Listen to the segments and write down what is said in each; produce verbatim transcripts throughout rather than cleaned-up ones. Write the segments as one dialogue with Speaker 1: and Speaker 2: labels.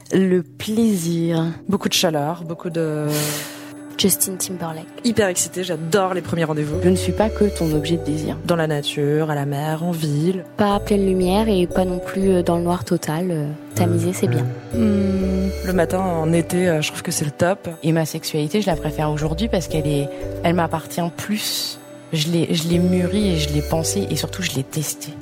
Speaker 1: Le plaisir.
Speaker 2: Beaucoup de chaleur, beaucoup de...
Speaker 1: Justin Timberlake.
Speaker 2: Hyper excitée, j'adore les premiers rendez-vous.
Speaker 1: Je ne suis pas que ton objet de désir.
Speaker 2: Dans la nature, à la mer, en ville.
Speaker 1: Pas à pleine lumière et pas non plus dans le noir total. Tamisé, c'est bien.
Speaker 2: Mmh, le matin, en été, je trouve que c'est le top.
Speaker 3: Et ma sexualité, je la préfère aujourd'hui parce qu'elle est, elle m'appartient plus. Je l'ai, je l'ai mûrie et je l'ai pensée et surtout je l'ai testée.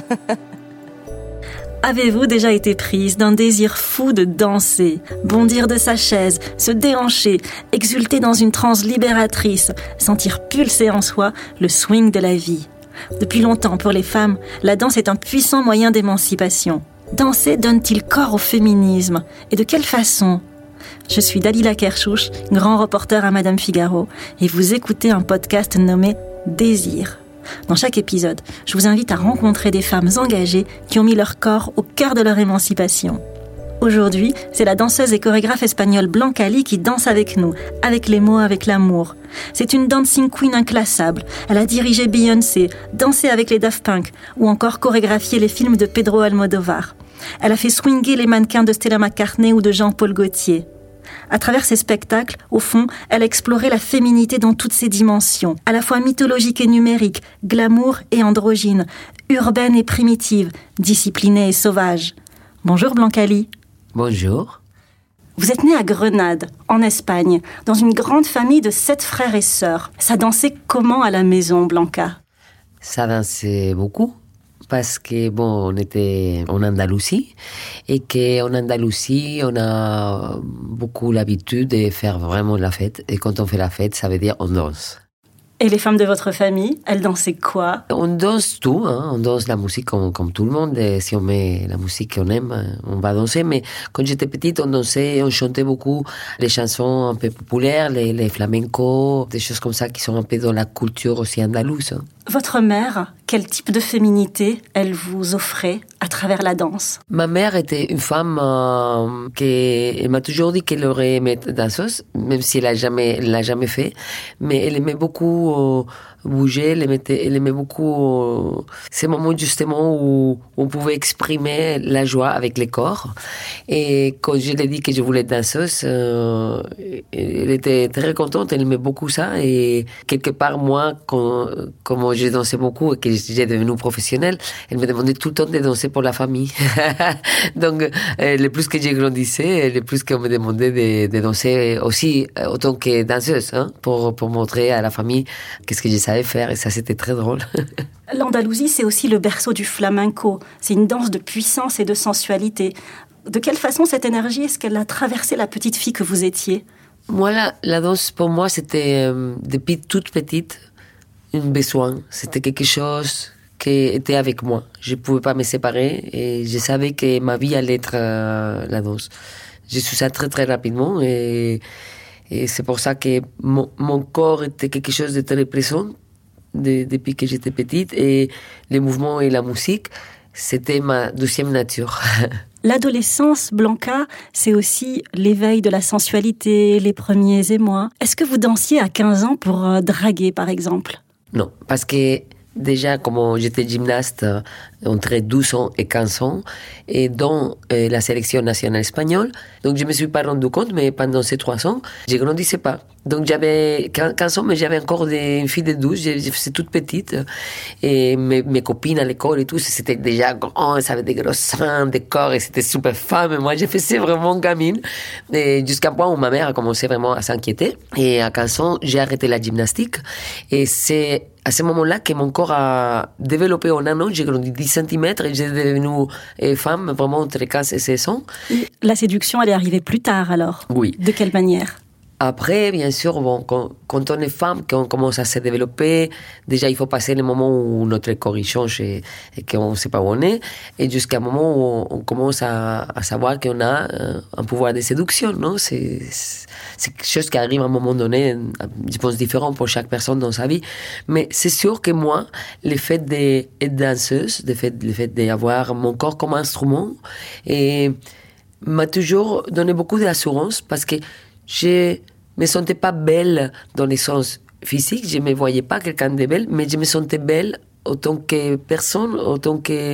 Speaker 4: Avez-vous déjà été prise d'un désir fou de danser, bondir de sa chaise, se déhancher, exulter dans une transe libératrice, sentir pulser en soi le swing de la vie? Depuis longtemps, pour les femmes, la danse est un puissant moyen d'émancipation. Danser donne-t-il corps au féminisme? Et de quelle façon? Je suis Dalila Kershouch, grand reporter à Madame Figaro, et vous écoutez un podcast nommé Désir. Dans chaque épisode, je vous invite à rencontrer des femmes engagées qui ont mis leur corps au cœur de leur émancipation. Aujourd'hui, c'est la danseuse et chorégraphe espagnole Blanca Lee qui danse avec nous, avec les mots, avec l'amour. C'est une dancing queen inclassable. Elle a dirigé Beyoncé, dansé avec les Daft Punk ou encore chorégraphié les films de Pedro Almodóvar. Elle a fait swinger les mannequins de Stella McCartney ou de Jean-Paul Gaultier. À travers ses spectacles, au fond, elle a exploré la féminité dans toutes ses dimensions, à la fois mythologique et numérique, glamour et androgyne, urbaine et primitive, disciplinée et sauvage. Bonjour Blanca Lee.
Speaker 5: Bonjour.
Speaker 4: Vous êtes née à Grenade, en Espagne, dans une grande famille de sept frères et sœurs. Ça dansait comment à la maison, Blanca?
Speaker 5: Ça dansait beaucoup. Parce que, bon, on était en Andalousie et qu'en Andalousie, on a beaucoup l'habitude de faire vraiment la fête. Et quand on fait la fête, ça veut dire on danse.
Speaker 4: Et les femmes de votre famille, elles dansaient quoi?
Speaker 5: On danse tout, hein. On danse la musique comme, comme tout le monde. Et si on met la musique qu'on aime, on va danser. Mais quand j'étais petite, on dansait, on chantait beaucoup les chansons un peu populaires, les, les flamencos, des choses comme ça qui sont un peu dans la culture aussi andalouse. Hein.
Speaker 4: Votre mère, quel type de féminité elle vous offrait à travers la danse?
Speaker 5: Ma mère était une femme euh, qui elle m'a toujours dit qu'elle aurait aimé être danseuse, même si elle l'a jamais, elle l'a jamais fait. Mais elle aimait beaucoup euh, bouger, elle aimait, elle aimait beaucoup euh, ces moments justement où on pouvait exprimer la joie avec les corps. Et quand je lui ai dit que je voulais être danseuse, euh, elle était très contente, elle aimait beaucoup ça. Et quelque part, moi, quand, comme j'ai dansé beaucoup et que j'ai devenu professionnelle, elle me demandait tout le temps de danser pour la famille. Donc, euh, le plus que j'ai grandissé, le plus qu'on me demandait de, de danser aussi autant que danseuse, hein, pour, pour montrer à la famille qu'est-ce que je savais faire. Et ça, c'était très drôle.
Speaker 4: L'Andalousie, c'est aussi le berceau du flamenco. C'est une danse de puissance et de sensualité. De quelle façon cette énergie, est-ce qu'elle a traversé la petite fille que vous étiez?
Speaker 5: Moi, la, la danse, pour moi, c'était euh, depuis toute petite, un besoin. C'était quelque chose qui était avec moi. Je ne pouvais pas me séparer et je savais que ma vie allait être euh, la danse. J'ai su ça très, très rapidement et, et c'est pour ça que mon, mon corps était quelque chose de très présent de, depuis que j'étais petite et les mouvements et la musique, c'était ma deuxième nature.
Speaker 4: L'adolescence, Blanca, c'est aussi l'éveil de la sensualité, les premiers émois. Est-ce que vous dansiez à quinze ans pour euh, draguer, par exemple?
Speaker 5: Non, parce que déjà, comme j'étais gymnaste entre douze ans et quinze ans, et dans euh, la sélection nationale espagnole, donc je ne me suis pas rendu compte, mais pendant ces trois ans, je ne grandissais pas. Donc j'avais quinze ans, mais j'avais encore des, une fille de douze, je, je faisais toute petite, et mes, mes copines à l'école et tout, c'était déjà grand, ça avait des gros seins, des corps, et c'était super femme, et moi je faisais vraiment gamine, et jusqu'à un point où ma mère a commencé vraiment à s'inquiéter, et à quinze ans, j'ai arrêté la gymnastique, et c'est à ce moment-là que mon corps a développé en un an, j'ai grandi dix centimètres et j'ai devenu euh, femme vraiment entre quinze et seize ans.
Speaker 4: La séduction, elle est arrivée plus tard alors?
Speaker 5: Oui.
Speaker 4: De quelle manière?
Speaker 5: Après, bien sûr, bon, quand, quand on est femme, qu'on commence à se développer, déjà, il faut passer le moment où notre corps il change et, et qu'on ne sait pas où on est, et jusqu'à un moment où on, on commence à, à savoir qu'on a euh, un pouvoir de séduction, non? C'est, c'est quelque chose qui arrive à un moment donné, je pense, différent pour chaque personne dans sa vie. Mais c'est sûr que moi, le fait d'être danseuse, le fait, le fait d'avoir mon corps comme instrument, et m'a toujours donné beaucoup d'assurance parce que je me sentais pas belle dans le sens physique, je me voyais pas quelqu'un de belle, mais je me sentais belle autant que personne, autant que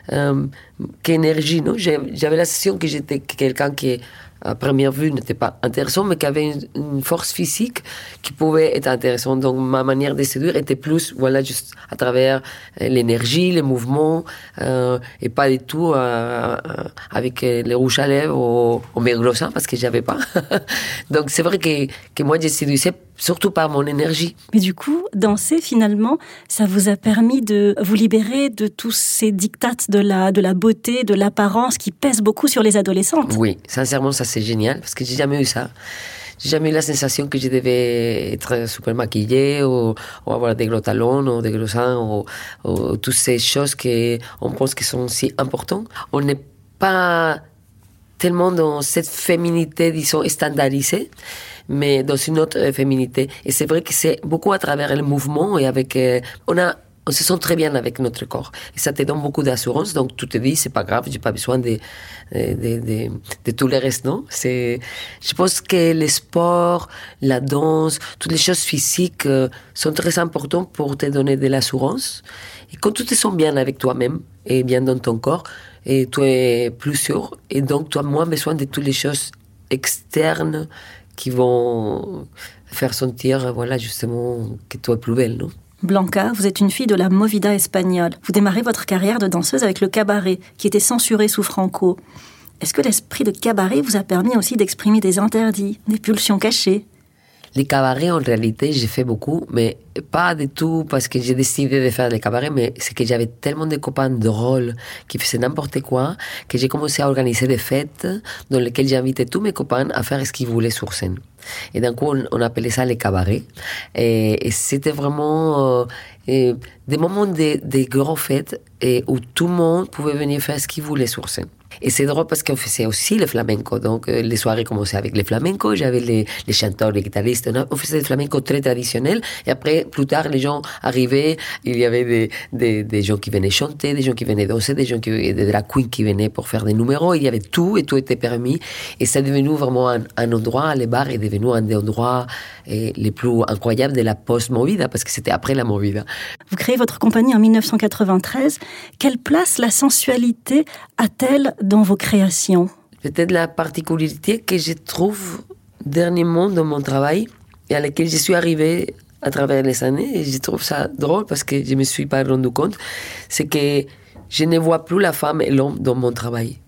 Speaker 5: euh, qu'énergie, non? J'avais la sensation que j'étais quelqu'un qui, à première vue, n'était pas intéressant, mais qui avait une, une force physique qui pouvait être intéressante. Donc, ma manière de séduire était plus, voilà, juste à travers l'énergie, les mouvements, euh, et pas du tout euh, avec les rouges à lèvres ou, ou mes gros seins, parce que j'avais pas. Donc, c'est vrai que, que moi, je séduisais surtout par mon énergie.
Speaker 4: Mais du coup, danser, finalement, ça vous a permis de vous libérer de tous ces dictats de la, de la beauté, de l'apparence qui pèsent beaucoup sur les adolescentes.
Speaker 5: Oui, sincèrement, ça c'est génial, parce que j'ai jamais eu ça. J'ai jamais eu la sensation que je devais être super maquillée ou, ou avoir des gros talons ou des gros seins ou, ou toutes ces choses qu'on pense qui sont si importantes. On n'est pas tellement dans cette féminité, disons, standardisée, mais dans une autre féminité. Et c'est vrai que c'est beaucoup à travers le mouvement et avec, euh, on a, on se sent très bien avec notre corps. Et ça te donne beaucoup d'assurance. Donc, tu te dis, c'est pas grave, j'ai pas besoin de, de, de, de, de tout le reste, non? C'est, je pense que le sport, la danse, toutes les choses physiques euh, sont très importantes pour te donner de l'assurance. Et quand tu te sens bien avec toi-même et bien dans ton corps, et tu es plus sûr, et donc tu as moins besoin de toutes les choses externes qui vont faire sentir, voilà, justement, que tu es plus belle, non?
Speaker 4: Blanca, vous êtes une fille de la movida espagnole. Vous démarrez votre carrière de danseuse avec le cabaret, qui était censuré sous Franco. Est-ce que l'esprit de cabaret vous a permis aussi d'exprimer des interdits, des pulsions cachées?
Speaker 5: Les cabarets, en réalité, j'ai fait beaucoup, mais pas du tout parce que j'ai décidé de faire des cabarets, mais c'est que j'avais tellement de copains drôles qui faisaient n'importe quoi que j'ai commencé à organiser des fêtes dans lesquelles j'invitais tous mes copains à faire ce qu'ils voulaient sur scène. Et d'un coup, on, on appelait ça les cabarets. Et, et c'était vraiment euh, et des moments de, de grandes fêtes et où tout le monde pouvait venir faire ce qu'il voulait sur scène. Et c'est drôle parce qu'on faisait aussi le flamenco. Donc, euh, les soirées commençaient avec le flamenco. J'avais les, les chanteurs, les guitaristes. On, a, on faisait le flamenco très traditionnel. Et après, plus tard, les gens arrivaient. Il y avait des, des, des gens qui venaient chanter, des gens qui venaient danser, des gens qui, des drag queens qui venaient pour faire des numéros. Il y avait tout et tout était permis. Et c'est devenu vraiment un, un endroit, les bars est devenu un des endroits eh, les plus incroyables de la post-movida parce que c'était après la movida.
Speaker 4: Vous créez votre compagnie en dix-neuf cent quatre-vingt-treize. Quelle place la sensualité a-t-elle dans vos créations?
Speaker 5: Peut-être la particularité que je trouve dernièrement dans mon travail et à laquelle je suis arrivée à travers les années, et je trouve ça drôle parce que je ne me suis pas rendu compte, c'est que je ne vois plus la femme et l'homme dans mon travail.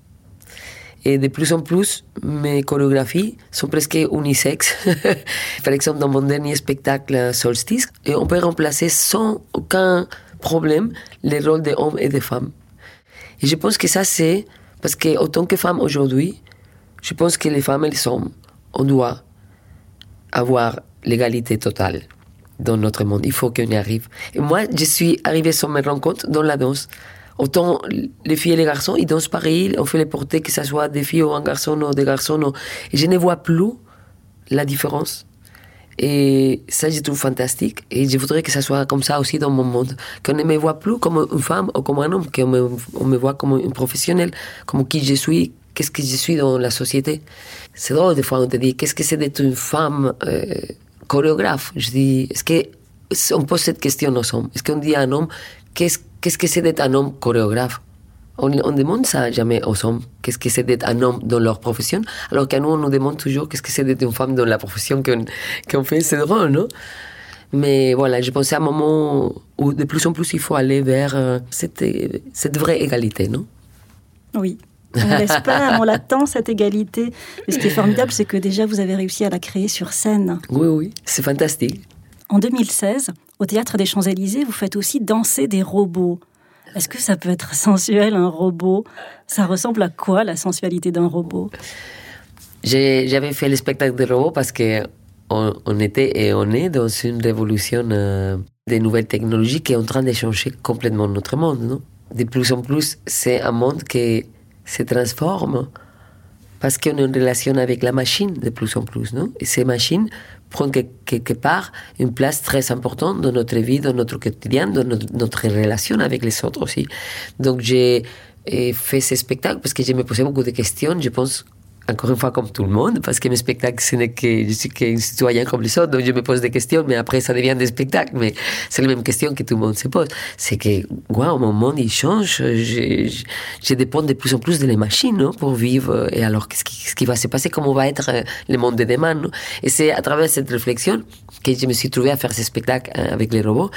Speaker 5: Et de plus en plus, mes chorégraphies sont presque unisexes. Par exemple, dans mon dernier spectacle Solstice, et on peut remplacer sans aucun problème les rôles des hommes et des femmes. Et je pense que ça, c'est parce qu'en tant que femme aujourd'hui, je pense que les femmes et les hommes, on doit avoir l'égalité totale dans notre monde. Il faut qu'on y arrive. Et moi, je suis arrivée sur mes rencontres dans la danse. Autant les filles et les garçons, ils dansent pareil, on fait les portées, que ce soit des filles ou un garçon ou des garçons. Ou... Et je ne vois plus la différence. Et ça, je trouve fantastique. Et je voudrais que ça soit comme ça aussi dans mon monde. Qu'on ne me voit plus comme une femme ou comme un homme, qu'on me, on me voit comme une professionnelle, comme qui je suis, qu'est-ce que je suis dans la société. C'est drôle, des fois, on te dit, qu'est-ce que c'est d'être une femme euh, chorégraphe? Je dis, est-ce qu'on pose cette question aux hommes? Est-ce qu'on dit à un homme, qu'est-ce, qu'est-ce que c'est d'être un homme chorégraphe? On, on demande ça jamais aux hommes, qu'est-ce que c'est d'être un homme dans leur profession, alors qu'à nous, on nous demande toujours qu'est-ce que c'est d'être une femme dans la profession qu'on, qu'on fait. C'est drôle, non? Mais voilà, je pensais à un moment où de plus en plus, il faut aller vers euh, cette, cette vraie égalité, non?
Speaker 4: Oui. On l'espère, on l'attend, cette égalité. Mais ce qui est formidable, c'est que déjà, vous avez réussi à la créer sur scène.
Speaker 5: Oui, oui, c'est fantastique.
Speaker 4: En deux mille seize, au Théâtre des Champs-Élysées, vous faites aussi danser des robots. Est-ce que ça peut être sensuel, un robot? Ça ressemble à quoi, la sensualité d'un robot?
Speaker 5: J'ai, J'avais fait le spectacle des robots parce qu'on on était et on est dans une révolution euh, des nouvelles technologies qui est en train de changer complètement notre monde, non? De plus en plus, c'est un monde qui se transforme parce qu'on est en relation avec la machine de plus en plus, non? Et ces machines prennent quelque part une place très importante dans notre vie, dans notre quotidien, dans notre, notre relation avec les autres aussi. Donc j'ai fait ce spectacle parce que je me posais beaucoup de questions. Je pense encore une fois, comme tout le monde, parce que mes spectacles, ce n'est que, je suis qu'un citoyen comme les autres, donc je me pose des questions, mais après, ça devient des spectacles. Mais c'est les mêmes questions que tout le monde se pose. C'est que, waouh, mon monde, il change. Je, je, je dépends de plus en plus de les machines, non, pour vivre. Et alors, qu'est-ce qui, qu'est-ce qui va se passer? Comment va être le monde de demain, non? Et c'est à travers cette réflexion que je me suis trouvé à faire ces spectacles avec les robots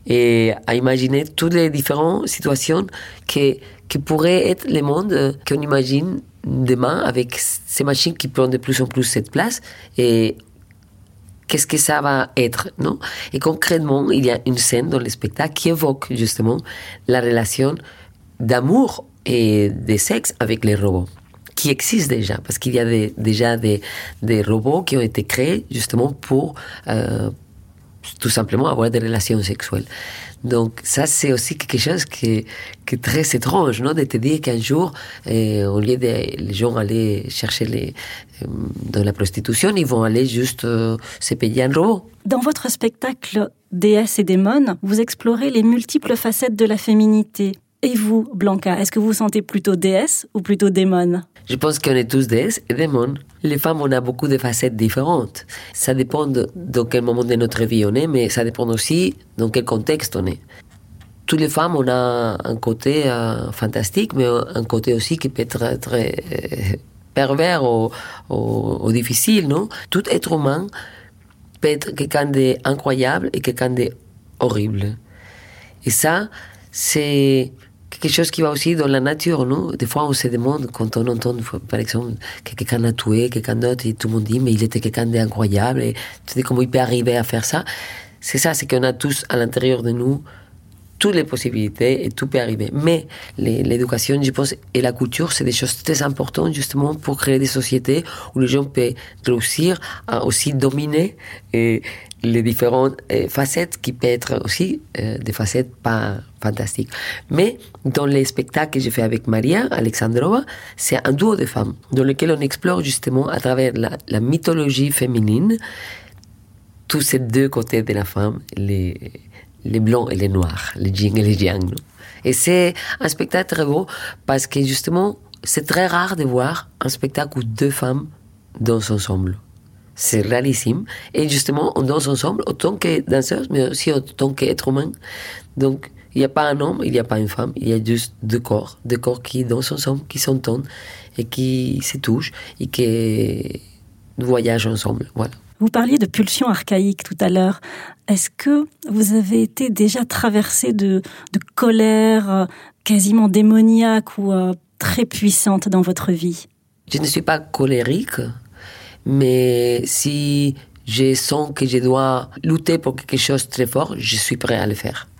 Speaker 5: et à imaginer toutes les différentes situations que, qui pourraient être le monde qu'on imagine demain avec ces machines qui prennent de plus en plus cette place et qu'est-ce que ça va être, non? Et concrètement, il y a une scène dans le spectacle qui évoque justement la relation d'amour et de sexe avec les robots qui existent déjà, parce qu'il y a des, déjà des, des robots qui ont été créés justement pour euh, tout simplement avoir des relations sexuelles. Donc ça, c'est aussi quelque chose qui, qui est très étrange, non? De te dire qu'un jour, euh, au lieu de les gens aller chercher les, euh, dans la prostitution, ils vont aller juste euh, se payer un robot.
Speaker 4: Dans votre spectacle Déesse et démon, vous explorez les multiples facettes de la féminité. Et vous, Blanca, est-ce que vous vous sentez plutôt déesse ou plutôt démon?
Speaker 5: Je pense qu'on est tous déesses et démons. Les femmes, on a beaucoup de facettes différentes. Ça dépend de dans quel moment de notre vie on est, mais ça dépend aussi dans quel contexte on est. Toutes les femmes, on a un côté euh, fantastique, mais un côté aussi qui peut être très euh, pervers ou, ou, ou difficile, non? Tout être humain peut être quelqu'un d'incroyable et quelqu'un d'horrible. Et ça, c'est quelque chose qui va aussi dans la nature, non? Des fois, on se demande, quand on entend, par exemple, que quelqu'un a tué quelqu'un d'autre, et tout le monde dit, mais il était quelqu'un d'incroyable, et tu dis comment il peut arriver à faire ça. C'est ça, c'est qu'on a tous à l'intérieur de nous toutes les possibilités et tout peut arriver. Mais les, l'éducation, je pense, et la culture, c'est des choses très importantes justement pour créer des sociétés où les gens peuvent réussir à aussi dominer et les différentes euh, facettes qui peuvent être aussi euh, des facettes pas fantastiques. Mais dans les spectacles que j'ai fait avec Maria Alexandrova, c'est un duo de femmes dans lequel on explore justement à travers la, la mythologie féminine tous ces deux côtés de la femme, les les blancs et les noirs, les yin et les yang. Non? Et c'est un spectacle très beau parce que justement, c'est très rare de voir un spectacle où deux femmes dansent ensemble. C'est rarissime. Et justement, on danse ensemble autant que danseuse, mais aussi autant qu'être humain. Donc, il n'y a pas un homme, il n'y a pas une femme, il y a juste deux corps, deux corps qui dansent ensemble, qui s'entendent et qui se touchent et qui voyagent ensemble. Voilà.
Speaker 4: Vous parliez de pulsions archaïques tout à l'heure. Est-ce que vous avez été déjà traversé de, de colère euh, quasiment démoniaque ou euh, très puissante dans votre vie?
Speaker 5: Je ne suis pas colérique, mais si je sens que je dois lutter pour quelque chose de très fort, je suis prêt à le faire.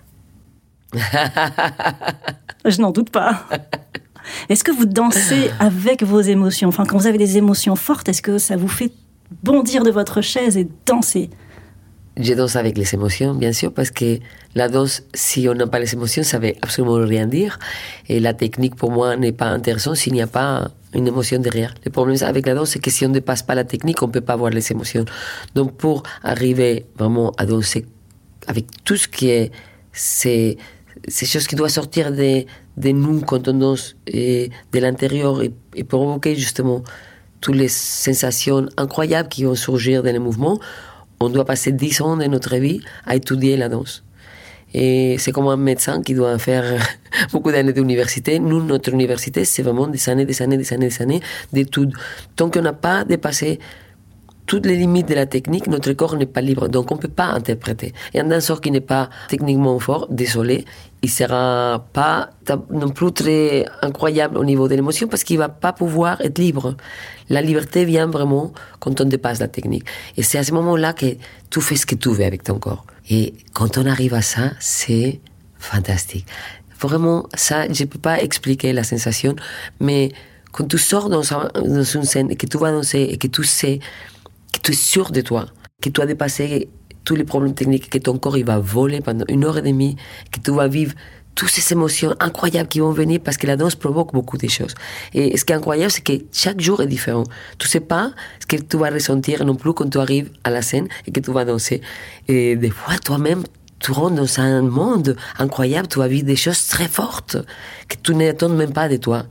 Speaker 4: Je n'en doute pas. Est-ce que vous dansez avec vos émotions? Enfin, quand vous avez des émotions fortes, est-ce que ça vous fait bondir de votre chaise et danser?
Speaker 5: Je danse avec les émotions, bien sûr, parce que la danse, si on n'a pas les émotions, ça veut absolument rien dire. Et la technique, pour moi, n'est pas intéressante s'il n'y a pas une émotion derrière. Le problème avec la danse, c'est que si on ne dépasse pas la technique, on ne peut pas voir les émotions. Donc, pour arriver vraiment à danser avec tout ce qui est ces, ces choses qui doivent sortir de, de nous quand on danse et de l'intérieur et, et provoquer justement toutes les sensations incroyables qui vont surgir dans les mouvements, on doit passer dix ans de notre vie à étudier la danse. Et c'est comme un médecin qui doit faire beaucoup d'années d'université. Nous, notre université, c'est vraiment des années, des années, des années, des années d'études. Tant qu'on n'a pas dépassé toutes les limites de la technique, notre corps n'est pas libre. Donc, on ne peut pas interpréter. Et un danseur qui n'est pas techniquement fort, désolé, il ne sera pas non plus très incroyable au niveau de l'émotion parce qu'il ne va pas pouvoir être libre. La liberté vient vraiment quand on dépasse la technique. Et c'est à ce moment-là que tu fais ce que tu veux avec ton corps. Et quand on arrive à ça, c'est fantastique. Vraiment, ça, je ne peux pas expliquer la sensation, mais quand tu sors dans une scène et que tu vas danser et que tu sais que tu es sûr de toi, que tu as dépassé tous les problèmes techniques, que ton corps il va voler pendant une heure et demie, que tu vas vivre toutes ces émotions incroyables qui vont venir parce que la danse provoque beaucoup de choses. Et ce qui est incroyable, c'est que chaque jour est différent. Tu ne sais pas ce que tu vas ressentir non plus quand tu arrives à la scène et que tu vas danser. Et des fois, toi-même, tu rentres dans un monde incroyable, tu vas vivre des choses très fortes que tu n'attends même pas de toi.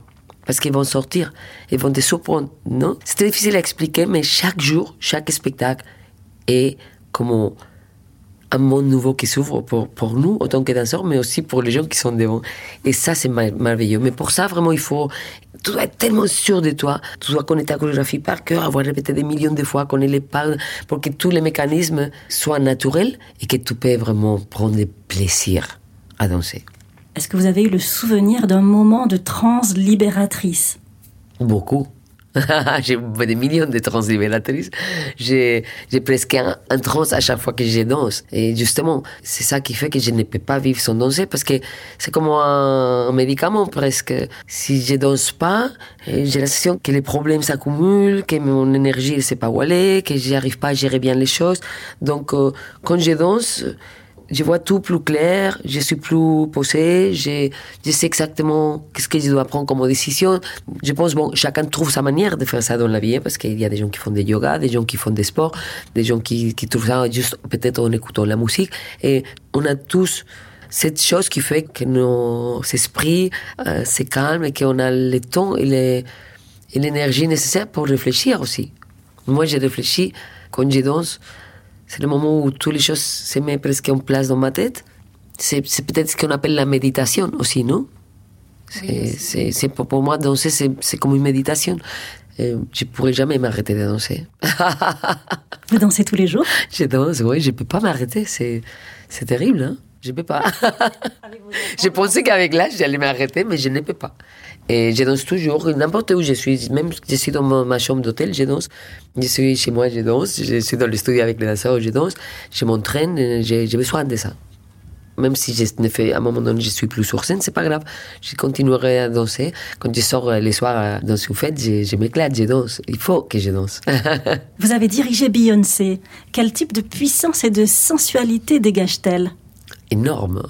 Speaker 5: parce qu'ils vont sortir, ils vont te surprendre, non? C'est très difficile à expliquer, mais chaque jour, chaque spectacle est comme un monde nouveau qui s'ouvre pour, pour nous, autant que danseurs, mais aussi pour les gens qui sont devant. Et ça, c'est merveilleux. Mais pour ça, vraiment, il faut... Tu dois être tellement sûr de toi. Tu dois connaître ta chorégraphie par cœur, avoir répété des millions de fois, connaître les pas, pour que tous les mécanismes soient naturels et que tu peux vraiment prendre du plaisir à danser.
Speaker 4: Est-ce que vous avez eu le souvenir d'un moment de transe libératrice?
Speaker 5: Beaucoup. J'ai des millions de trans libératrices. J'ai, j'ai presque un, un trans à chaque fois que je danse. Et justement, c'est ça qui fait que je ne peux pas vivre sans danser, parce que c'est comme un, un médicament presque. Si je danse pas, j'ai l'impression que les problèmes s'accumulent, que mon énergie ne sait pas où aller, que je n'arrive pas à gérer bien les choses. Donc, euh, quand je danse, je vois tout plus clair, je suis plus posée, je, je sais exactement qu'est-ce que je dois prendre comme décision. Je pense, bon, chacun trouve sa manière de faire ça dans la vie, hein, parce qu'il y a des gens qui font des yoga, des gens qui font des sports, des gens qui, qui trouvent ça juste peut-être en écoutant la musique. Et on a tous cette chose qui fait que nos esprits euh, se calment et qu'on a le temps et, les, et l'énergie nécessaire pour réfléchir aussi. Moi, j'ai réfléchi quand je danse. C'est le moment où toutes les choses se mettent presque en place dans ma tête. C'est, c'est peut-être ce qu'on appelle la méditation aussi, non? C'est, oui, c'est, c'est, pour, pour moi, danser, c'est, c'est comme une méditation. Et je ne pourrais jamais m'arrêter de danser.
Speaker 4: Vous dansez tous les jours?
Speaker 5: Je danse, oui, je ne peux pas m'arrêter. C'est, c'est terrible, hein? Je ne peux pas. Je pensais qu'avec l'âge, j'allais m'arrêter, mais je ne peux pas. Et je danse toujours, n'importe où je suis. Même si je suis dans ma, ma chambre d'hôtel, je danse. Je suis chez moi, je danse. Je suis dans le studio avec les danseurs, je danse. Je m'entraîne, j'ai, j'ai besoin de ça. Même si je ne fais, à un moment donné, je suis plus sur scène, c'est pas grave. Je continuerai à danser. Quand je sors les soirs dans une fête, je, je m'éclate, je danse. Il faut que je danse.
Speaker 4: Vous avez dirigé Beyoncé. Quel type de puissance et de sensualité dégage-t-elle?
Speaker 5: Énorme.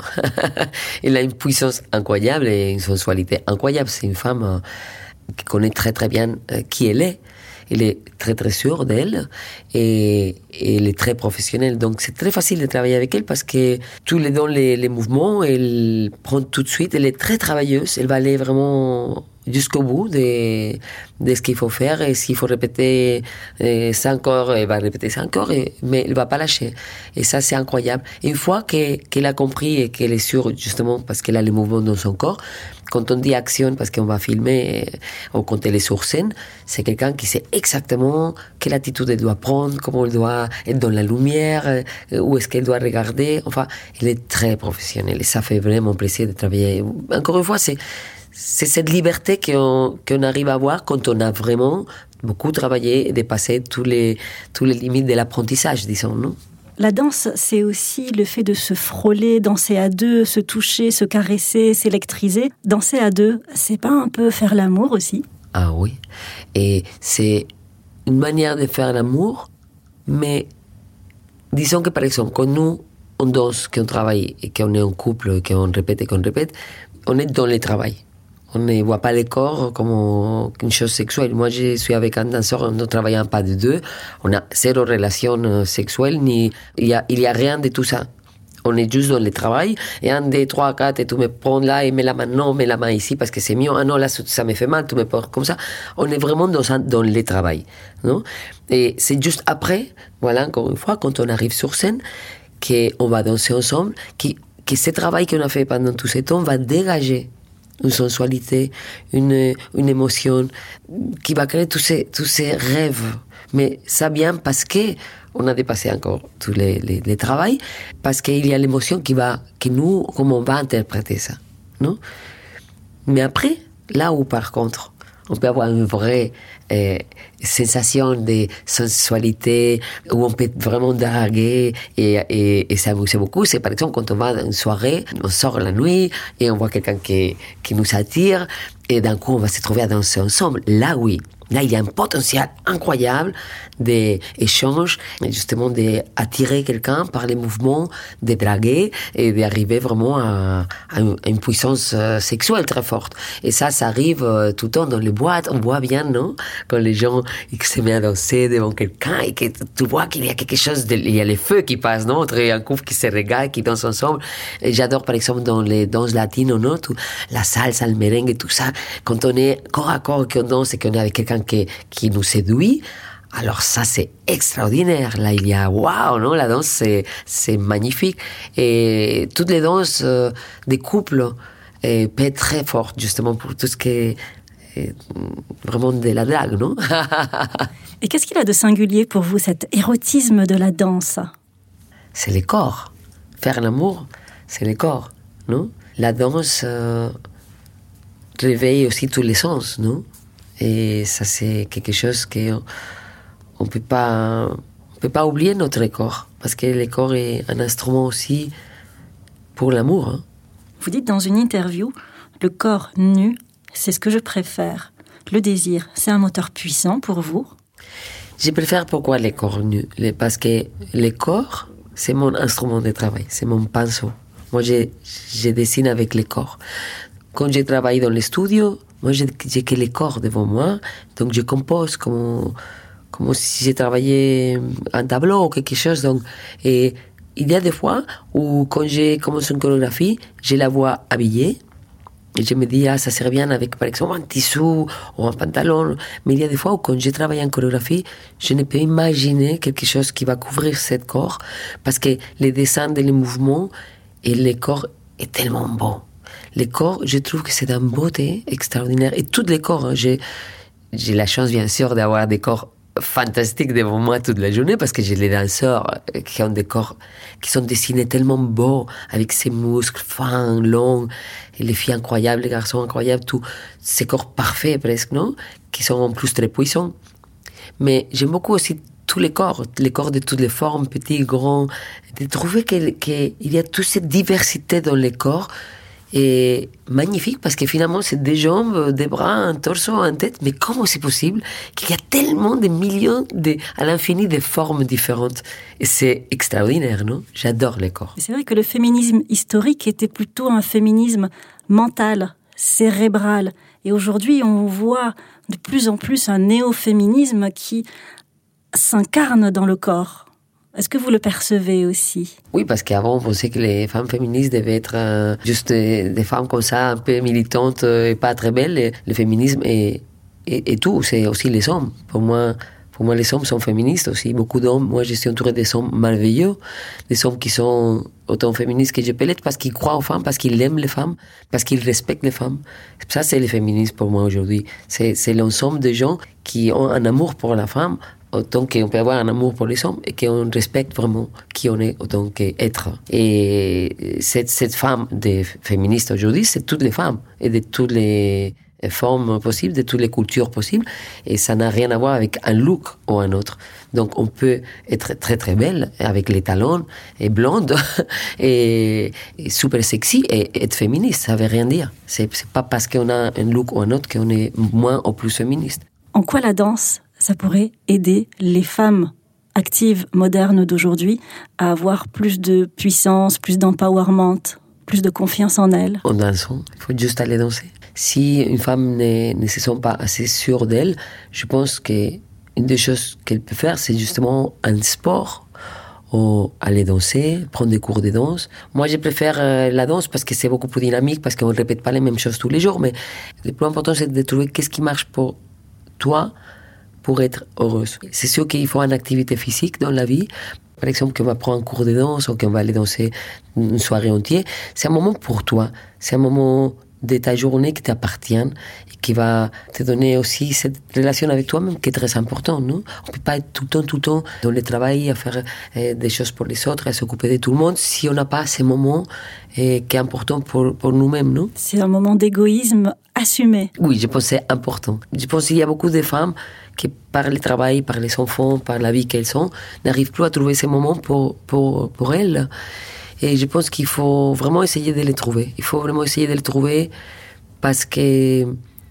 Speaker 5: Elle a une puissance incroyable et une sensualité incroyable. C'est une femme euh, qui connaît très très bien euh, qui elle est. Elle est très très sûre d'elle et, et elle est très professionnelle. Donc c'est très facile de travailler avec elle parce que tous les dans les, les mouvements, elle prend tout de suite. Elle est très travailleuse. Elle va aller vraiment jusqu'au bout de, de ce qu'il faut faire. Et s'il faut répéter euh, ça encore, elle va répéter ça encore, et, mais elle ne va pas lâcher. Et ça, c'est incroyable. Et une fois que, qu'elle a compris et qu'elle est sûre, justement, parce qu'elle a les mouvements dans son corps, quand on dit action, parce qu'on va filmer, ou quand elle est sur scène, c'est quelqu'un qui sait exactement quelle attitude elle doit prendre, comment elle doit être dans la lumière, où est-ce qu'elle doit regarder. Enfin, elle est très professionnelle et ça fait vraiment plaisir de travailler. Encore une fois, c'est, c'est cette liberté qu'on, qu'on arrive à avoir quand on a vraiment beaucoup travaillé et dépassé tous les, tous les limites de l'apprentissage, disons, non?
Speaker 4: La danse, c'est aussi le fait de se frôler, danser à deux, se toucher, se caresser, s'électriser. Danser à deux, c'est pas un peu faire l'amour aussi?
Speaker 5: Ah oui. Et c'est une manière de faire l'amour, mais disons que par exemple, quand nous, on danse, qu'on travaille et qu'on est en couple, qu'on répète et qu'on répète, on est dans le travail. On ne voit pas le corps comme une chose sexuelle. Moi, je suis avec un danseur, on ne travaille pas de deux. On a zéro relation sexuelle, ni, il y a, il y a rien de tout ça. On est juste dans le travail. Et un, deux, trois, quatre, et tu me prends là, et mets la main, non, mets la main ici, parce que c'est mieux. Ah non, là, ça me fait mal, tu me portes comme ça. On est vraiment dans, un, dans le travail, non? Et c'est juste après, voilà, encore une fois, quand on arrive sur scène, qu'on va danser ensemble, que, que ce travail qu'on a fait pendant tout ce temps va dégager une sensualité, une, une émotion qui va créer tous ces, tous ces rêves. Mais ça vient parce que on a dépassé encore tous les, les, les travails, parce qu'il y a l'émotion qui va, que nous, comment on va interpréter ça, non? Mais après, là où par contre, on peut avoir une vraie euh, sensation de sensualité, où on peut vraiment draguer et, et, et s'amuser beaucoup. C'est par exemple quand on va dans une soirée, on sort la nuit et on voit quelqu'un qui, qui nous attire et d'un coup on va se trouver à danser ensemble. Là oui, Là, il y a un potentiel incroyable d'échange, justement d'attirer quelqu'un par les mouvements, de draguer et d'arriver vraiment à, à une puissance sexuelle très forte. Et ça, ça arrive tout le temps dans les boîtes. On voit bien, non? Quand les gens ils se mettent à danser devant quelqu'un et que tu vois qu'il y a quelque chose, de, il y a les feux qui passent, non? Entre un couple qui se regarde, qui danse ensemble. Et j'adore, par exemple, dans les danses latines, non? Tout, la salsa, le merengue et tout ça. Quand on est corps à corps, qu'on danse et qu'on est avec quelqu'un qui, qui nous séduit, alors ça, c'est extraordinaire. Là, il y a waouh, non? La danse, c'est, c'est magnifique. Et toutes les danses euh, des couples euh, peuvent être très fortes, justement, pour tout ce qui est euh, vraiment de la drague, non?
Speaker 4: Et qu'est-ce qu'il a de singulier pour vous, cet érotisme de la danse?
Speaker 5: C'est les corps. Faire l'amour, c'est les corps, non? La danse euh, réveille aussi tous les sens, non? Et ça, c'est quelque chose qu'on on peut pas, on peut pas oublier notre corps, parce que le corps est un instrument aussi pour l'amour. Hein.
Speaker 4: Vous dites dans une interview, le corps nu, c'est ce que je préfère. Le désir, c'est un moteur puissant pour vous?
Speaker 5: Je préfère pourquoi les corps nus? Parce que le corps, c'est mon instrument de travail, c'est mon pinceau. Moi, je, je dessine avec le corps. Quand je travaille dans les studios, moi, j'ai, j'ai que les corps devant moi, donc je compose comme, comme si j'ai travaillé un tableau ou quelque chose. Donc, et il y a des fois où, quand je commence une chorégraphie, je la vois habillée, et je me dis, ah, ça serait bien avec, par exemple, un tissu ou un pantalon. Mais il y a des fois où, quand je travaille en chorégraphie, je ne peux imaginer quelque chose qui va couvrir ce corps, parce que les dessins et les mouvements et le corps est tellement beau. Les corps, je trouve que c'est d'une beauté extraordinaire. Et tous les corps, hein, j'ai, j'ai la chance, bien sûr, d'avoir des corps fantastiques devant moi toute la journée, parce que j'ai les danseurs qui ont des corps qui sont dessinés tellement beaux, avec ces muscles fins, longs, et les filles incroyables, les garçons incroyables, tous ces corps parfaits presque, non? Qui sont en plus très puissants. Mais j'aime beaucoup aussi tous les corps, les corps de toutes les formes, petits, grands, de trouver qu'il que y a toute cette diversité dans les corps. Et magnifique, parce que finalement c'est des jambes, des bras, un torse, une tête, mais comment c'est possible qu'il y a tellement de millions de, à l'infini de formes différentes? Et c'est extraordinaire, non? J'adore les corps.
Speaker 4: C'est vrai que le féminisme historique était plutôt un féminisme mental, cérébral, et aujourd'hui on voit de plus en plus un néo-féminisme qui s'incarne dans le corps. Est-ce que vous le percevez aussi?
Speaker 5: Oui, parce qu'avant, on pensait que les femmes féministes devaient être euh, juste des, des femmes comme ça, un peu militantes et pas très belles. Et le féminisme est, est, est tout, c'est aussi les hommes. Pour moi, pour moi, les hommes sont féministes aussi. Beaucoup d'hommes, moi je suis entouré des hommes merveilleux, des hommes qui sont autant féministes que je peux l'être, parce qu'ils croient aux femmes, parce qu'ils aiment les femmes, parce qu'ils respectent les femmes. Ça, c'est le féminisme pour moi aujourd'hui. C'est, c'est l'ensemble des gens qui ont un amour pour la femme, autant qu'on peut avoir un amour pour les hommes et qu'on respecte vraiment qui on est autant qu'être. Et cette, cette femme des féministes aujourd'hui, c'est toutes les femmes et de toutes les formes possibles, de toutes les cultures possibles. Et ça n'a rien à voir avec un look ou un autre. Donc on peut être très très belle avec les talons et blonde et, et super sexy et être féministe. Ça veut rien dire. C'est, c'est pas parce qu'on a un look ou un autre qu'on est moins ou plus féministe.
Speaker 4: En quoi la danse, ça pourrait aider les femmes actives, modernes d'aujourd'hui à avoir plus de puissance, plus d'empowerment, plus de confiance en elles?
Speaker 5: En dansant, il faut juste aller danser. Si une femme ne, ne se sent pas assez sûre d'elle, je pense qu'une des choses qu'elle peut faire, c'est justement un sport, ou aller danser, prendre des cours de danse. Moi, je préfère euh, la danse parce que c'est beaucoup plus dynamique, parce qu'on ne répète pas les mêmes choses tous les jours, mais le plus important, c'est de trouver qu'est-ce qui marche pour toi, pour être heureuse. C'est sûr qu'il faut une activité physique dans la vie. Par exemple, qu'on va prendre un cours de danse ou qu'on va aller danser une soirée entière. C'est un moment pour toi. C'est un moment de ta journée qui t'appartient et qui va te donner aussi cette relation avec toi-même qui est très importante, non? On ne peut pas être tout le temps, tout le temps dans le travail, à faire euh, des choses pour les autres, à s'occuper de tout le monde, si on n'a pas ce moment euh, qui est important pour, pour nous-mêmes, non?
Speaker 4: C'est un moment d'égoïsme assumé.
Speaker 5: Oui, je pense que c'est important. Je pense qu'il y a beaucoup de femmes qui, par le travail, par les enfants, par la vie qu'elles sont, n'arrivent plus à trouver ces moments pour, pour, pour elles. Et je pense qu'il faut vraiment essayer de les trouver. Il faut vraiment essayer de les trouver parce que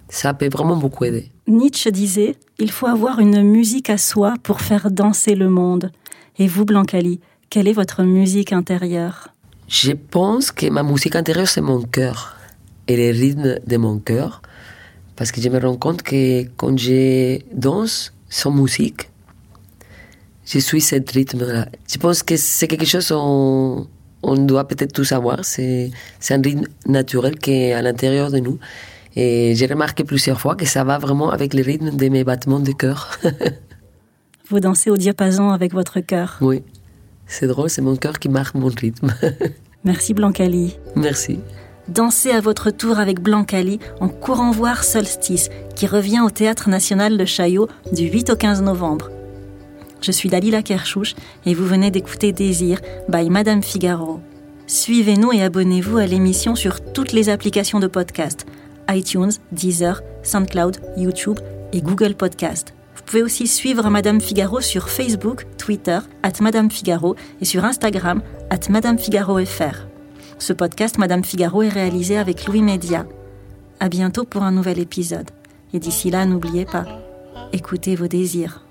Speaker 5: Ça peut vraiment beaucoup aider.
Speaker 4: Nietzsche disait « Il faut avoir une musique à soi pour faire danser le monde ». Et vous, Blancali, quelle est votre musique intérieure ?
Speaker 5: Je pense que ma musique intérieure, c'est mon cœur et les rythmes de mon cœur. Parce que je me rends compte que quand je danse sans musique, je suis ce rythme-là. Je pense que c'est quelque chose qu'on on doit peut-être tous savoir. C'est, c'est un rythme naturel qui est à l'intérieur de nous. Et j'ai remarqué plusieurs fois que ça va vraiment avec le rythme de mes battements de cœur.
Speaker 4: Vous dansez au diapason avec votre cœur.
Speaker 5: Oui, c'est drôle, c'est mon cœur qui marque mon rythme.
Speaker 4: Merci Blancali.
Speaker 5: Merci.
Speaker 4: Dansez à votre tour avec Blancali en courant voir Solstice, qui revient au Théâtre National de Chaillot du huit au quinze novembre. Je suis Dalila Kershouch et vous venez d'écouter Désir by Madame Figaro. Suivez-nous et abonnez-vous à l'émission sur toutes les applications de podcast, iTunes, Deezer, SoundCloud, YouTube et Google Podcast. Vous pouvez aussi suivre Madame Figaro sur Facebook, Twitter, at Madame Figaro et sur Instagram, at Madame Figaro F R. Ce podcast Madame Figaro est réalisé avec Louis Média. À bientôt pour un nouvel épisode. Et d'ici là, n'oubliez pas, écoutez vos désirs.